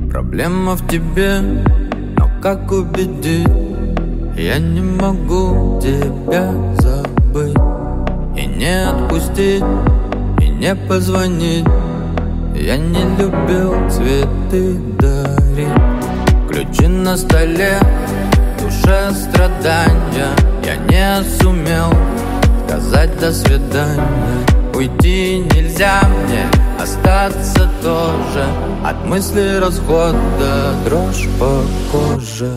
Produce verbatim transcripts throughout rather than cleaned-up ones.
Проблема в тебе, но как убедить? Я не могу тебя забыть и не отпустить, и не позвонить. Я не любил цветы дарить. Ключи на столе, в душе страдания. Я не сумел сказать до свидания. Уйти нельзя мне, остаться тоже. От мысли расхода дрожь по коже.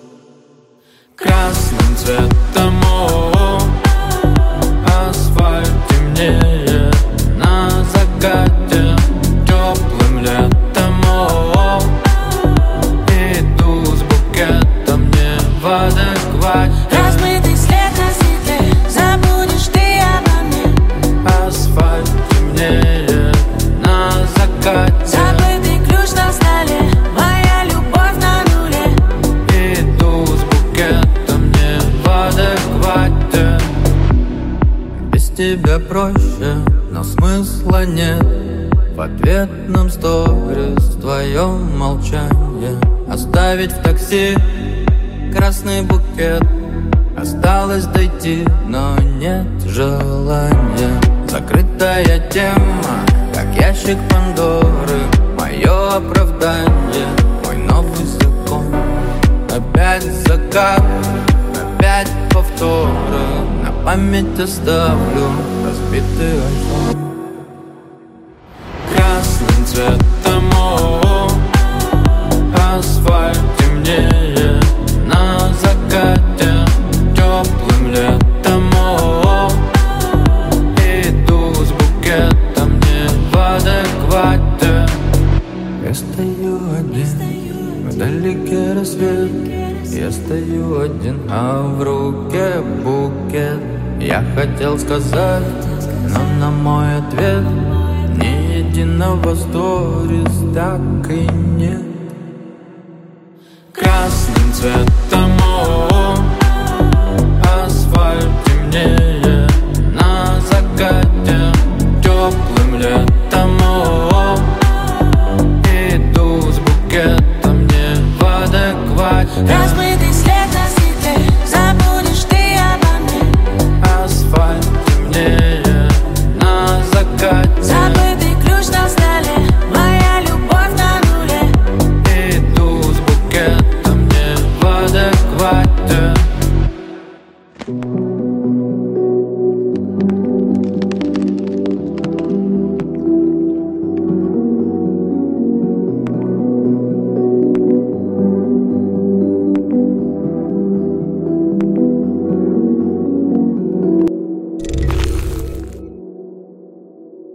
Красным цветом о, асфальт темнеет на закате. Теплым летом о, иду с букетом не в адеквате. Размытый след на стекле, забудешь ты обо мне. Асфальт темнеет на закате. Забытый ключ на столе, моя любовь на нуле. Иду с букетом не в адеквате. Без тебя проще, но смысла нет. В ответном сторис твое молчание. Оставить в такси красный букет. Осталось дойти, но нет желания. Закрытая тема, как ящик Пандоры. Мое оправдание, мой новый закон. Опять закат, опять повторы. На память оставлю разбитый айфон. Красным цветом о, асфальт темнеет на закате. Теплым летом о, иду с букетом не в адеквате. Я стою один, вдалеке рассвет. Я стою один, а в руке букет. Я хотел сказать, но на мой ответ ни единого сторис так и нет. Красным цветом о, асфальт темнеет